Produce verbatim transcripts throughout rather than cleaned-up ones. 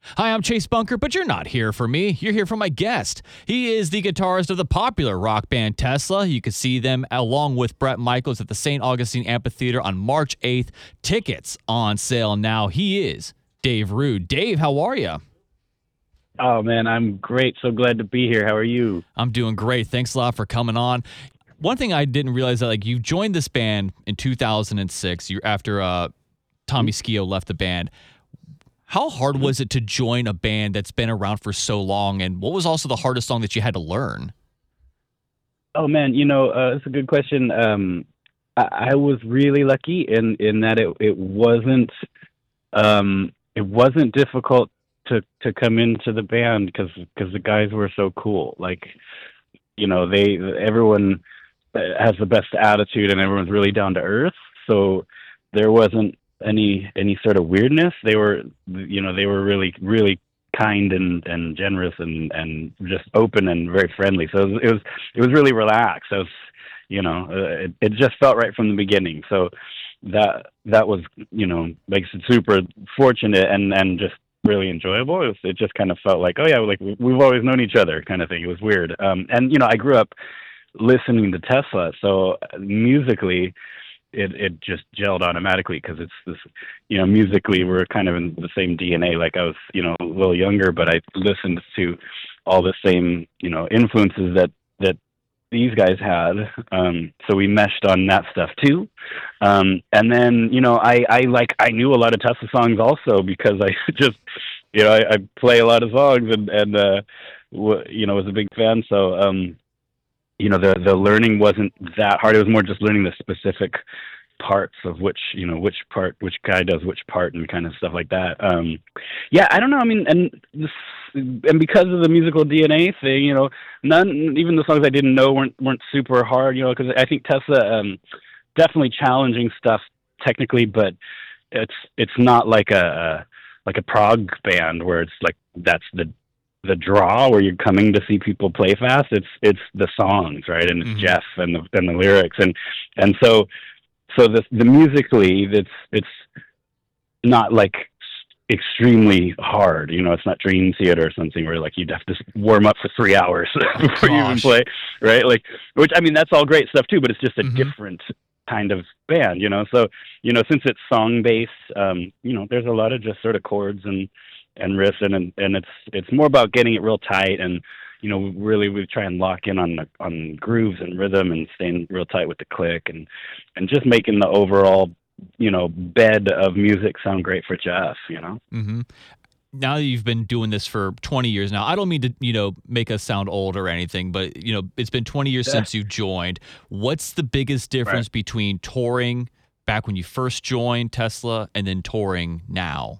Hi, I'm Chase Bunker, but you're not here for me. You're here for my guest. He is the guitarist of the popular rock band Tesla. You can see them along with Bret Michaels at the Saint Augustine Amphitheater on March eighth. Tickets on sale now. He is Dave Ruud. Dave, how are you? Oh, man, I'm great. So glad to be here. How are you? I'm doing great. Thanks a lot for coming on. One thing I didn't realize that like you joined this band in two thousand six. You after uh, Tommy Skeoch left the band. How hard was it to join a band that's been around for so long, and what was also the hardest song that you had to learn? Oh, man, you know, uh, that's a good question. Um, I, I was really lucky in, in that it it wasn't um, it wasn't difficult to, to come into the band because because the guys were so cool. Like, you know, they everyone has the best attitude and everyone's really down to earth. So there wasn't any any sort of weirdness. They were, you know, they were really really kind and and generous and and just open and very friendly. So it was it was, it was really relaxed. I was, you know, uh, it, it just felt right from the beginning. So that that was, you know, makes it super fortunate and and just really enjoyable. It, was, it just kind of felt like, oh yeah, like we've always known each other kind of thing. It was weird. Um, and you know, I grew up listening to Tesla, so musically it it just gelled automatically because it's this, you know, musically we're kind of in the same D N A. Like I was, you know, a little younger, but I listened to all the same, you know, influences that that these guys had. Um, so we meshed on that stuff too. Um, and then, you know, I I like I knew a lot of Tesla songs also because I just, you know, I, I play a lot of songs and and uh, w- you know, was a big fan. So. Um, you know, the, the learning wasn't that hard. It was more just learning the specific parts of which, you know, which part, which guy does which part and kind of stuff like that. Um, yeah, I don't know. I mean, and this, and because of the musical D N A thing, you know, none, even the songs I didn't know weren't, weren't super hard, you know, because I think Tesla, um, definitely challenging stuff technically, but it's, it's not like a, like a prog band where it's like, that's the, the draw where you're coming to see people play fast. It's it's the songs, right? And it's mm-hmm. Jeff and the and the lyrics and and so so the the musically it's it's not like extremely hard. You know, it's not Dream Theater or something where like you'd have to warm up for three hours oh, before gosh. you even play, right? Like, which I mean that's all great stuff too, but it's just a mm-hmm. different kind of band, you know. So you know, since it's song based, um, you know, there's a lot of just sort of chords and and riffs and and it's it's more about getting it real tight and you know really we try and lock in on the on grooves and rhythm and staying real tight with the click and and just making the overall you know bed of music sound great for Jeff, you know. Mm-hmm. Now that you've been doing this for twenty years now, I don't mean to you know make us sound old or anything, but you know it's been twenty years yeah. since you joined. What's the biggest difference right. between touring back when you first joined Tesla and then touring now?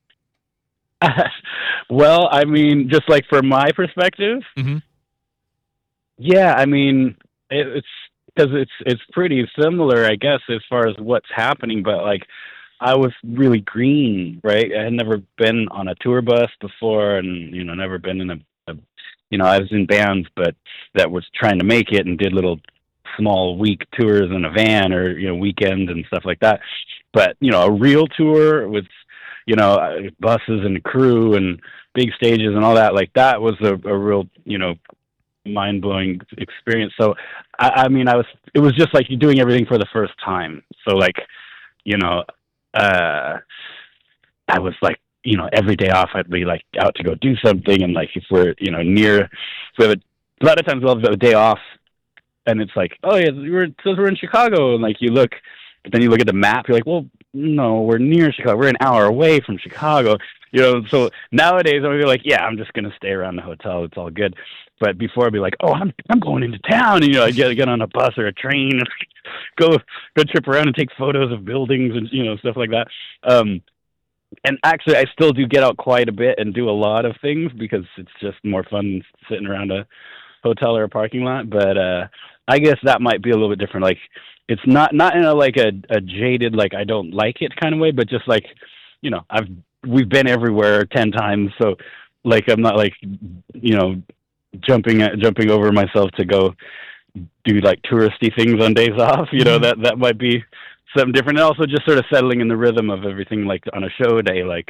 Well, I mean, just like from my perspective, mm-hmm. yeah, I mean, it, it's because it's it's pretty similar, I guess, as far as what's happening. But like, I was really green, right? I had never been on a tour bus before, and you know, never been in a, a you know, I was in bands, but that was trying to make it and did little small week tours in a van or you know weekends and stuff like that. But you know, a real tour with you know, buses and crew and big stages and all that, like that was a, a real, you know, mind blowing experience. So, I, I mean, I was, it was just like you're doing everything for the first time. So like, you know, uh, I was like, you know, every day off, I'd be like out to go do something. And like, if we're, you know, near, so we have a, a lot of times we'll have a day off and it's like, oh yeah, we're, it says we're in Chicago. And like, you look, but then you look at the map, you're like, well, no, we're near Chicago. We're an hour away from Chicago. You know, so nowadays I'm like, yeah, I'm just gonna stay around the hotel. It's all good. But before I'd be like, oh, I'm I'm going into town, and you know, I get get on a bus or a train, and go go trip around and take photos of buildings and you know stuff like that. Um, and actually, I still do get out quite a bit and do a lot of things because it's just more fun sitting around a hotel or a parking lot. But uh, I guess that might be a little bit different. Like. It's not not in a like a, a jaded like I don't like it kind of way, but just like you know I've we've been everywhere ten times, so like I'm not like you know jumping jumping over myself to go do like touristy things on days off. You know that that might be something different, and also just sort of settling in the rhythm of everything like on a show day. Like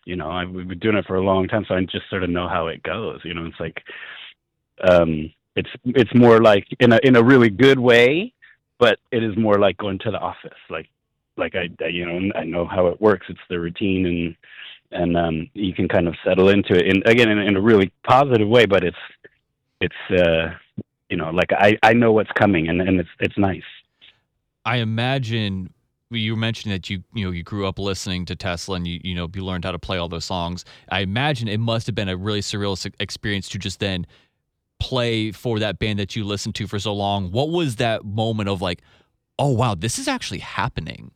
you know, I've we've been doing it for a long time, so I just sort of know how it goes. You know, it's like, um, it's it's more like in a in a really good way, but it is more like going to the office. Like like I, I you know I know how it works. It's the routine, and and um, you can kind of settle into it. And again, in, in a really positive way, but it's it's uh, you know like I, I know what's coming, and, and it's it's nice. I imagine you mentioned that you you know you grew up listening to Tesla, and you you know you learned how to play all those songs. I imagine it must have been a really surreal experience to just then play for that band that you listened to for so long. What was that moment of like, oh wow, this is actually happening?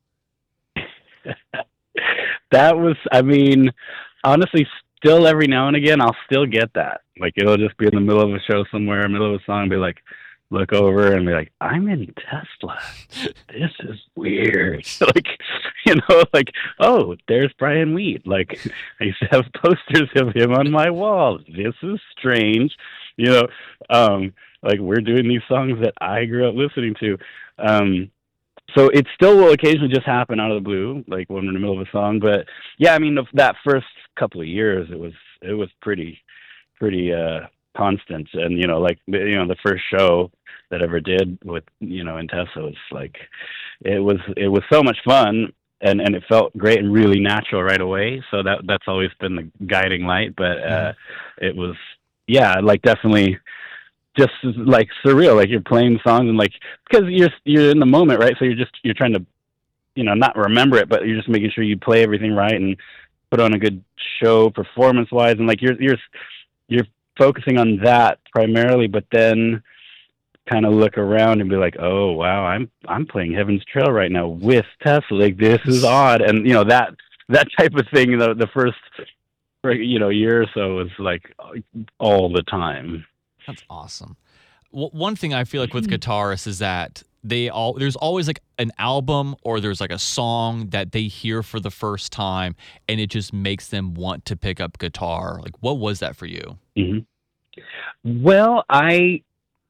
That was, I mean, honestly, still every now and again, I'll still get that. Like, it'll just be in the middle of a show somewhere, middle of a song, be like, look over and be like, I'm in Tesla. This is weird. Like, you know, like, oh, there's Brian Wheat. Like, I used to have posters of him on my wall. This is strange. You know, um, like, we're doing these songs that I grew up listening to. Um, so it still will occasionally just happen out of the blue, like when we're in the middle of a song. But yeah, I mean, that first couple of years, it was, it was pretty, pretty, uh, constant. And, you know, like, you know, the first show that I ever did with, you know, in Tesla was like, it was, it was so much fun, and, and it felt great and really natural right away. So that, that's always been the guiding light. But, uh, it was, yeah, like definitely just like surreal. Like you're playing songs and like, because you're, you're in the moment, right? So you're just, you're trying to, you know, not remember it, but you're just making sure you play everything right and put on a good show performance wise. And like, you're, you're, you're focusing on that primarily, but then kind of look around and be like, oh wow, I'm I'm playing Heaven's Trail right now with Tesla. Like, this is odd. And you know, that that type of thing, the the first you know year or so was like all the time. That's awesome. Well, one thing I feel like with guitarists is that they all there's always like an album or there's like a song that they hear for the first time, and it just makes them want to pick up guitar. Like, what was that for you? Mm-hmm. Well, I,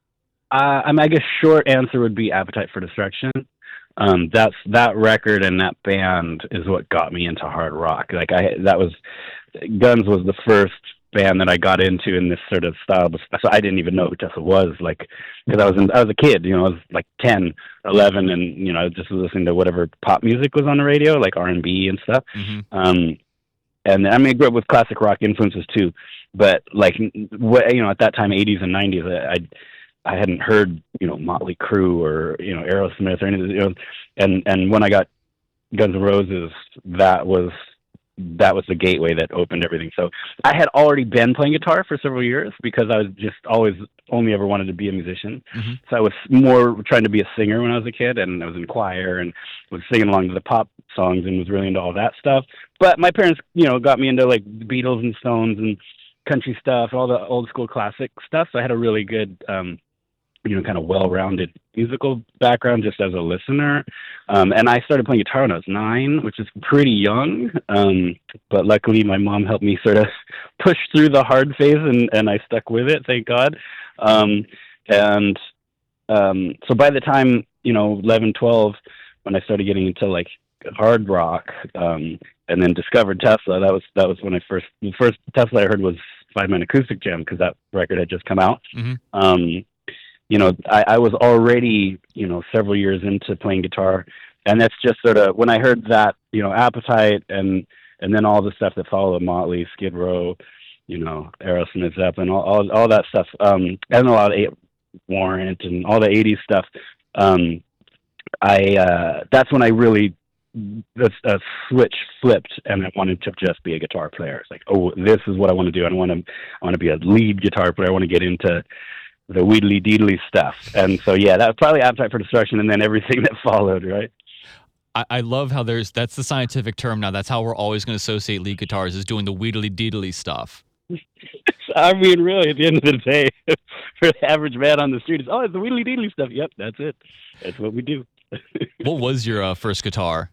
uh, I mean, I guess short answer would be Appetite for Destruction. Um, that's that record and that band is what got me into hard rock. Like I, that was Guns was the first band that I got into in this sort of style. So I didn't even know who Tesla was, like, because I was in, I was a kid, you know, I was like ten, eleven, and you know, I just was listening to whatever pop music was on the radio, like R and B and stuff. Mm-hmm. Um, and I mean, I grew up with classic rock influences too, but like, what, you know, at that time, eighties and nineties, I, I hadn't heard, you know, Motley Crue or, you know, Aerosmith or anything, you know, and, and when I got Guns N' Roses, that was, that was the gateway that opened everything. So I had already been playing guitar for several years because I was just always only ever wanted to be a musician. Mm-hmm. So I was more trying to be a singer when I was a kid, and I was in choir and was singing along to the pop songs and was really into all that stuff. But my parents, you know, got me into like the Beatles and Stones and country stuff, all the old school classic stuff. So I had a really good, um, you know, kind of well-rounded musical background just as a listener. Um, and I started playing guitar when I was nine, which is pretty young. Um, but luckily my mom helped me sort of push through the hard phase, and, and I stuck with it, thank God. Um, and um, so by the time, you know, eleven, twelve, when I started getting into like hard rock, um, and then discovered Tesla, that was, that was when I first, the first Tesla I heard was Five Man Acoustic Jam, because that record had just come out. Mm-hmm. Um, you know, I, I was already, you know, several years into playing guitar. And that's just sort of, when I heard that, you know, Appetite and, and then all the stuff that followed, Motley, Skid Row, you know, Aerosmith, Zeppelin, all, all, all that stuff, um, and a lot of Warrant and all the eighties stuff. Um, I, uh, that's when I really, the uh, switch flipped, and I wanted to just be a guitar player. It's like, oh, this is what I want to do. I want to, I want to be a lead guitar player. I want to get into the weedly deedly stuff. And so, yeah, that was probably Appetite for Destruction, and then everything that followed, right? I, I love how there's, that's the scientific term now. That's how we're always going to associate lead guitars, is doing the weedly deedly stuff. I mean, really, at the end of the day, for the average man on the street, it's, oh, it's the weedly deedly stuff. Yep, that's it. That's what we do. What was your uh, first guitar?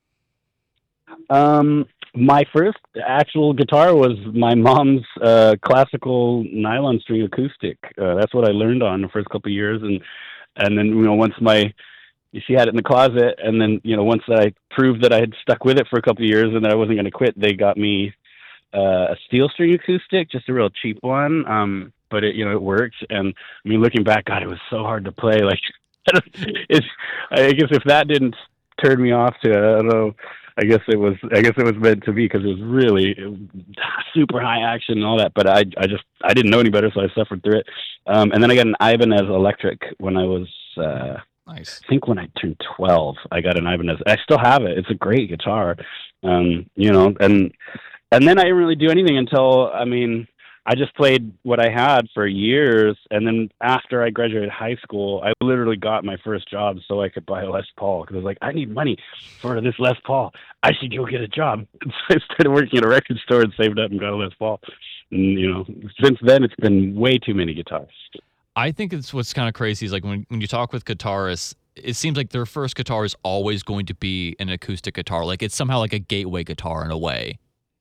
Um, my first actual guitar was my mom's uh, classical nylon string acoustic. Uh, that's what I learned on the first couple of years, and and then, you know, once my she had it in the closet, and then you know once I proved that I had stuck with it for a couple of years and that I wasn't going to quit, they got me uh, a steel string acoustic, just a real cheap one. Um, but it you know it worked, and I mean looking back, God, it was so hard to play. Like it's I guess if that didn't turn me off to it, I don't know. I guess it was. I guess it was meant to be because it was really it was super high action and all that. But I, I just, I didn't know any better, so I suffered through it. Um, and then I got an Ibanez electric when I was, uh, nice. I think when I turned twelve, I got an Ibanez. I still have it. It's a great guitar, um, you know. And and then I didn't really do anything until, I mean, I just played what I had for years, and then after I graduated high school, I literally got my first job so I could buy a Les Paul, because I was like, I need money for this Les Paul. I should go get a job. So I started working at a record store and saved up and got a Les Paul. And, you know, since then, it's been way too many guitars. I think it's what's kind of crazy is like when, when you talk with guitarists, it seems like their first guitar is always going to be an acoustic guitar. Like it's somehow like a gateway guitar in a way.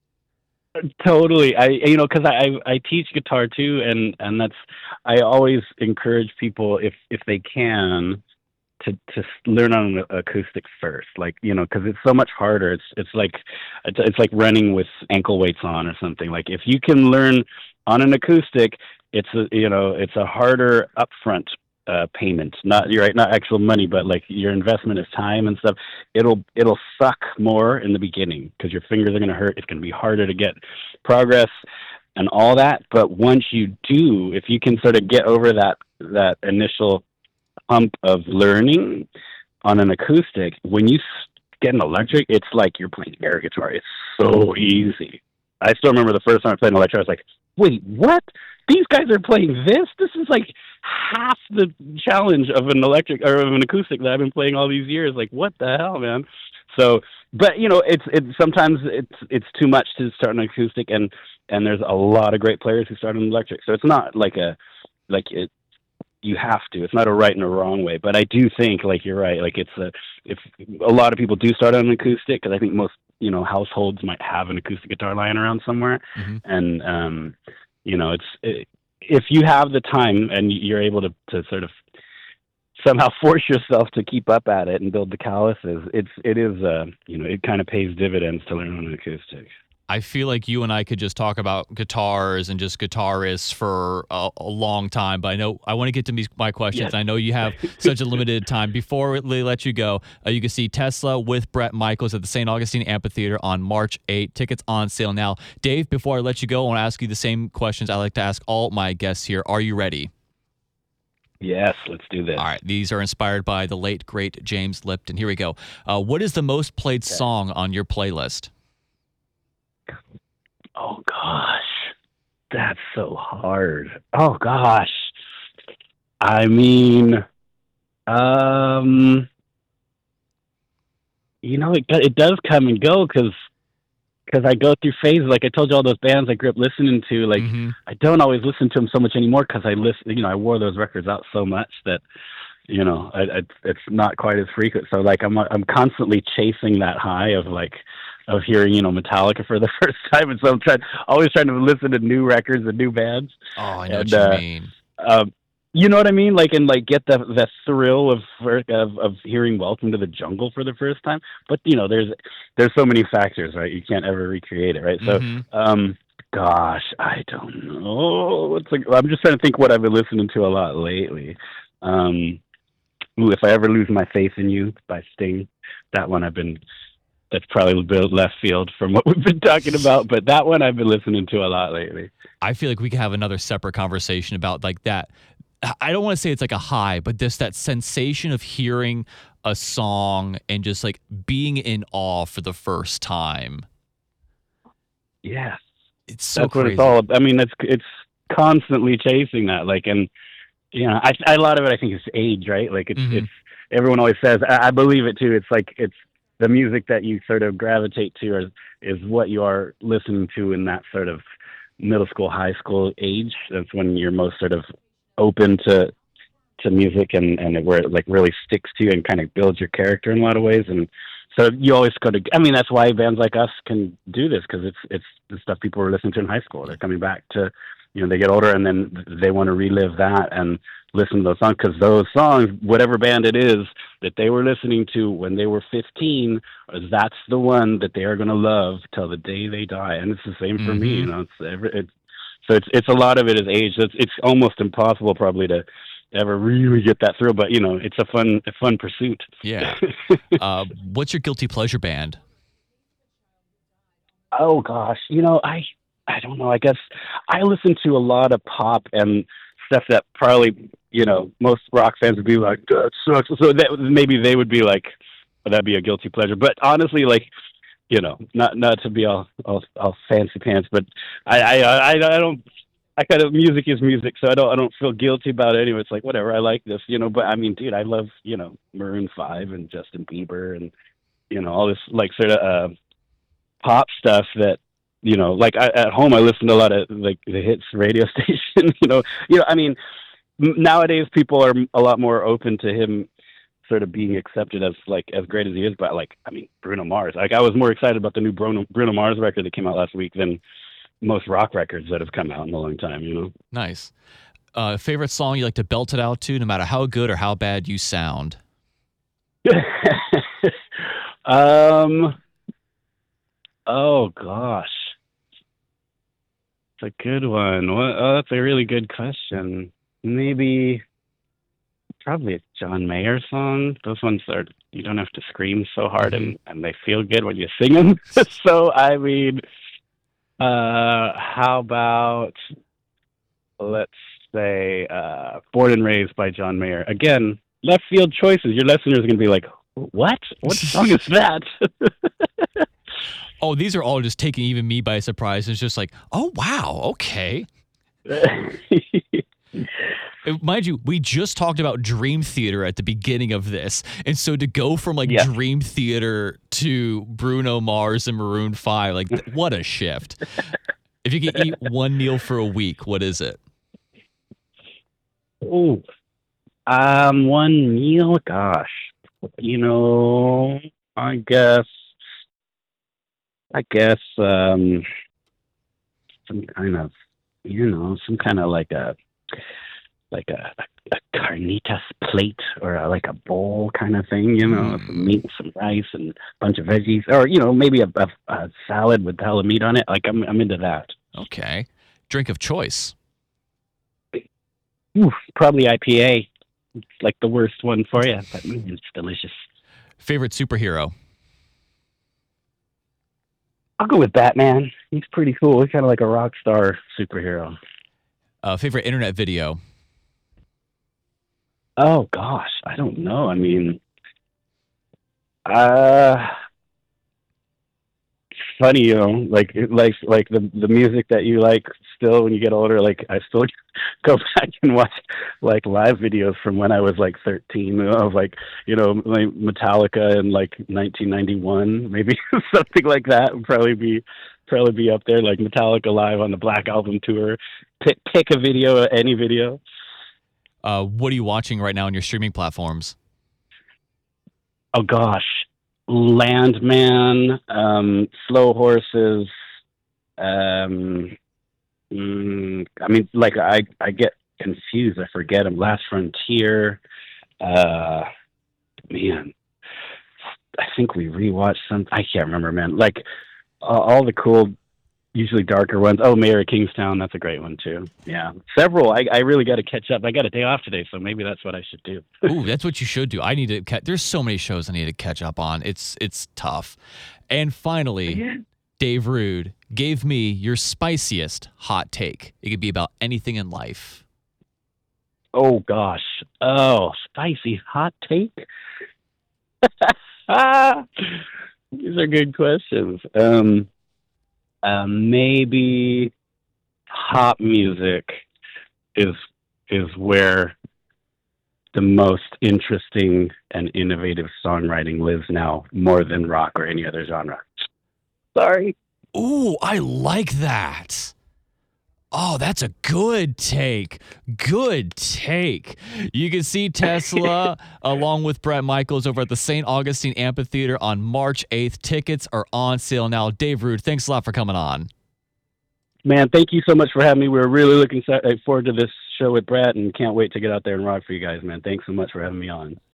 Totally. I, you know, cause I, I teach guitar too. And, and that's, I always encourage people if, if they can to, to learn on an acoustic first, like, you know, cause it's so much harder. It's, it's like, it's, it's like running with ankle weights on or something. Like if you can learn on an acoustic, it's a, you know, it's a harder upfront uh, payment, not you're right, not actual money, but like your investment of time and stuff. It'll it'll suck more in the beginning because your fingers are going to hurt. It's going to be harder to get progress and all that. But once you do, if you can sort of get over that that initial hump of learning on an acoustic, when you get an electric, it's like you're playing air guitar. It's so easy. I still remember the first time I played an electric, I was like, wait, what? These guys are playing this? This is like half the challenge of an electric or of an acoustic that I've been playing all these years. Like, what the hell, man? So, but you know, it's it's sometimes it's it's too much to start an acoustic, and and there's a lot of great players who start an electric. So it's not like a like it. You have to. It's not a right and a wrong way. But I do think, like you're right. Like it's a if a lot of people do start on an acoustic, because I think most you know households might have an acoustic guitar lying around somewhere, mm-hmm. and um. You know, it's it, if you have the time and you're able to, to sort of somehow force yourself to keep up at it and build the calluses, it's it is uh you know it kind of pays dividends to learn on an acoustic. I feel like you and I could just talk about guitars and just guitarists for a, a long time, but I know I want to get to me, my questions. Yes. I know you have such a limited time. Before we let you go, uh, you can see Tesla with Bret Michaels at the Saint Augustine Amphitheater on March eighth. Tickets on sale now. Dave, before I let you go, I want to ask you the same questions I like to ask all my guests here. Are you ready? Yes, let's do this. All right. These are inspired by the late, great James Lipton. Here we go. Uh, what is the most played Okay. song on your playlist? Oh gosh, that's so hard. Oh gosh, I mean, um, you know, it it does come and go because because I go through phases. Like I told you, all those bands I grew up listening to. Like Mm-hmm. I don't always listen to them so much anymore because I listen. You know, I wore those records out so much that you know, I, I, it's not quite as frequent. So like I'm I'm constantly chasing that high of like. Of hearing, you know, Metallica for the first time, and so I'm trying, always trying to listen to new records and new bands. Oh, I know and, what you uh, mean. Um, you know what I mean? Like, and like get the the thrill of, of of hearing "Welcome to the Jungle" for the first time. But you know, there's there's so many factors, right? You can't ever recreate it, right? Mm-hmm. So, um, gosh, I don't know. It's like I'm just trying to think what I've been listening to a lot lately. Um, ooh, "If I Ever Lose My Faith in You" by Sting. That one I've been. That's probably a bit left field from what we've been talking about, but that one I've been listening to a lot lately. I feel like we could have another separate conversation about like that. I don't want to say it's like a high, but just that sensation of hearing a song and just like being in awe for the first time. Yes. It's so That's crazy. what it's all about. I mean, it's it's constantly chasing that. Like, and you know, I, I, a lot of it I think is age, right? Like, it's Mhm. it's everyone always says. I, I believe it too. It's like it's the music that you sort of gravitate to, is is what you are listening to in that sort of middle school, high school age. That's when you're most sort of open to to music, and and where it like really sticks to you and kind of builds your character in a lot of ways. And so you always go to. I mean, that's why bands like us can do this, because it's it's the stuff people were listening to in high school. They're coming back to you know, they get older and then they want to relive that and listen to those songs, because those songs, whatever band it is that they were listening to when they were fifteen, that's the one that they are going to love till the day they die. And it's the same for mm-hmm. me, you know. It's, every, it's so it's it's a lot of it is age. It's it's almost impossible probably to ever really get that through, but you know, it's a fun a fun pursuit. Yeah. uh, what's your guilty pleasure band? Oh gosh, you know, I I don't know. I guess I listen to a lot of pop and stuff that probably, you know, most rock fans would be like, that sucks. So that maybe they would be like, oh, that'd be a guilty pleasure. But honestly, like, you know, not not to be all all, all fancy pants, but I I, I I don't. I kind of music is music, so I don't I don't feel guilty about it anyway. It's like whatever, I like this, you know. But I mean, dude, I love, you know, Maroon Five and Justin Bieber and, you know, all this like sort of uh, pop stuff that, you know, like I, at home I listen to a lot of like the hits radio station. you know, you know, I mean, m- nowadays people are a lot more open to him sort of being accepted as like as great as he is. But like, I mean, Bruno Mars. Like I was more excited about the new Bruno Bruno Mars record that came out last week than most rock records that have come out in a long time, you know. Nice. Uh, favorite song you like to belt it out to, no matter how good or how bad you sound? um. Oh gosh, it's a good one. What, oh, that's a really good question. Maybe, probably a John Mayer song. Those ones are, you don't have to scream so hard, and, and they feel good when you sing them. So I mean. Uh, how about, let's say, uh, Born and Raised by John Mayer. Again, left field choices. Your listeners are going to be like, what? What song is that? Oh, these are all just taking even me by surprise. It's just like, oh, wow, okay. Mind you, we just talked about Dream Theater at the beginning of this. And so to go from like yeah. Dream Theater to Bruno Mars and Maroon five, like what a shift. If you could eat one meal for a week, what is it? Oh, um, one meal? Gosh, you know, I guess, I guess, um, some kind of, you know, some kind of like a, like a, a, a carnitas plate or a, like a bowl kind of thing, you know, mm. some meat, some rice, and a bunch of veggies, or you know, maybe a, a, a salad with hella meat on it. Like I'm, I'm into that. Okay. Drink of choice? Oof, probably I P A. It's like the worst one for you, but mm, it's delicious. Favorite superhero? I'll go with Batman. He's pretty cool. He's kind of like a rock star superhero. Uh, favorite internet video? Oh gosh, I don't know. I mean, uh, funny, you know, like like like the the music that you like still when you get older. Like I still go back and watch like live videos from when I was like thirteen of like, you know, like Metallica in like nineteen ninety-one, maybe something like that would probably be probably be up there. Like Metallica live on the Black Album tour. Pick pick a video, any video. Uh, what are you watching right now on your streaming platforms? Oh gosh, Landman, um, Slow Horses. Um, mm, I mean, like I, I get confused. I forget them. Last Frontier. Uh, man, I think we rewatched some. I can't remember, man. Like uh, all the cool, usually darker ones. Oh, Mayor of Kingstown. That's a great one too. Yeah, several. I, I really got to catch up. I got a day off today, so maybe that's what I should do. Ooh, that's what you should do. I need to. Ca- There's so many shows I need to catch up on. It's it's tough. And finally, yeah. Dave Rude gave me your spiciest hot take. It could be about anything in life. Oh gosh. Oh, spicy hot take. These are good questions. Um. Uh, maybe pop music is is where the most interesting and innovative songwriting lives now, more than rock or any other genre. Sorry. Ooh, I like that. Oh, that's a good take. Good take. You can see Tesla along with Bret Michaels over at the Saint Augustine Amphitheater on March eighth. Tickets are on sale now. Dave Rude, thanks a lot for coming on. Man, thank you so much for having me. We're really looking so- uh, forward to this show with Brad and can't wait to get out there and rock for you guys, man. Thanks so much for having me on.